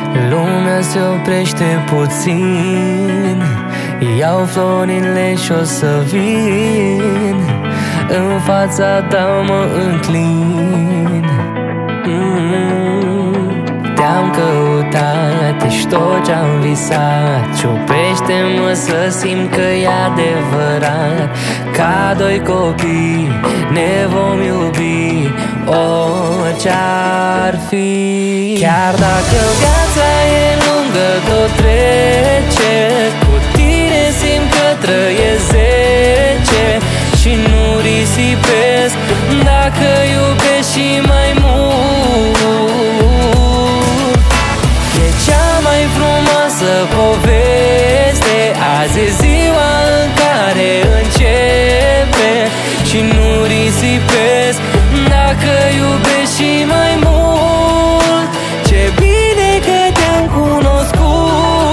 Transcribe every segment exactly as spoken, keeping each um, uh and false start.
Lumea se oprește puțin, iau florile și-o să vin, în fața ta mă înclin. mm. Te-am căutat, ești tot ce-am visat, și oprește-mă să simt că e adevărat. Ca doi copii ne vom iubi, orice-ar fi. Chiar dacă viața e lungă, tot trece, cu tine simt că trăiesc zece și nu risipesc dacă iubesc și mai mult. E cea mai frumoasă poveste, azi e ziua în care începe și nu risipesc dacă iubesc și mai mult. Ce bine că te-am cunoscut.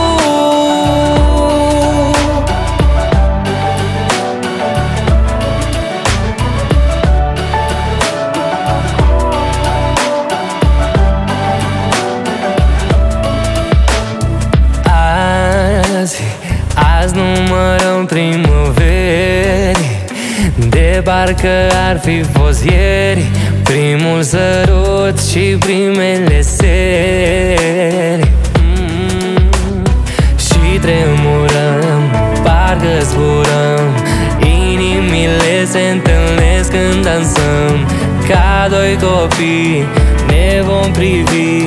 Azi, azi numărăm primăveri, de parcă ar fi fost ieri, primul sărut și primele seri. mm. Și tremurăm, parcă zburăm, inimile se întâlnesc când dansăm. Ca doi copii ne vom privi,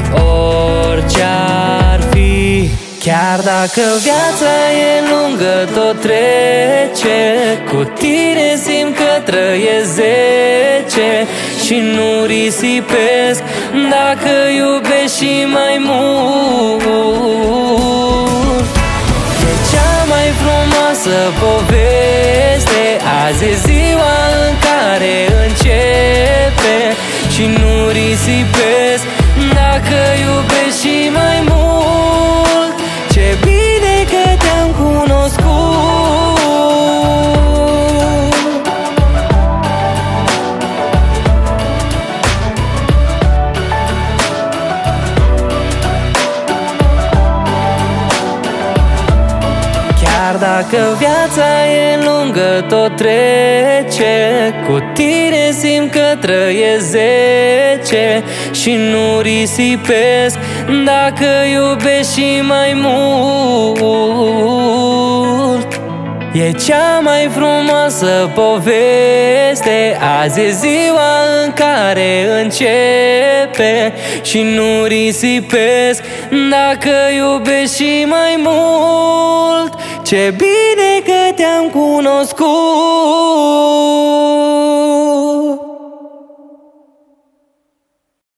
orice-ar fi. Chiar dacă viața e lungă, tot trece, cu tine simt că trăiesc zece și nu risipesc dacă iubesc și mai mult. E cea mai frumoasă poveste, azi e ziua în care începe și nu risipesc dacă iubesc și mai mult. Ce bine că te-am cunoscut. Chiar dacă viața e lungă, tot trece, cu tine simt că trăiesc zece și nu risipesc dacă iubesc și mai mult. E cea mai frumoasă poveste, azi e ziua în care începe și nu risipesc dacă iubesc și mai mult. Ce bine că te-am cunoscut.